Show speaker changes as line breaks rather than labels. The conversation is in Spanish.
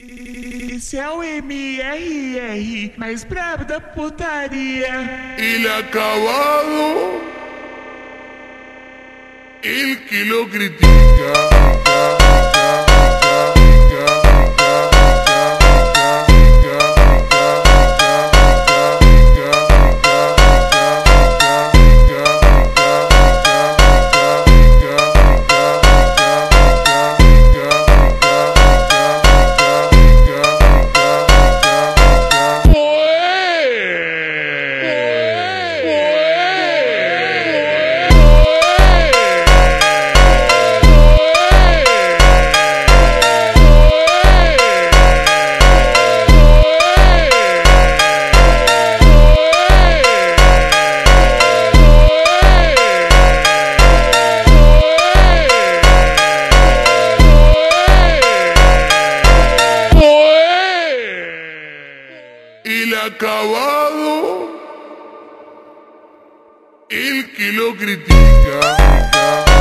Esse é o MRR, mais brabo da putaria.
El acabado, el que lo critica. El acabado, el que lo critica.